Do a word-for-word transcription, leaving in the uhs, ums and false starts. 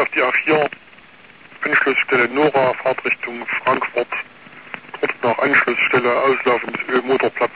auf die A vier, Anschlussstelle Nora, Fahrtrichtung Frankfurt, dort nach Anschlussstelle Auslaufen des Ölmotorplatz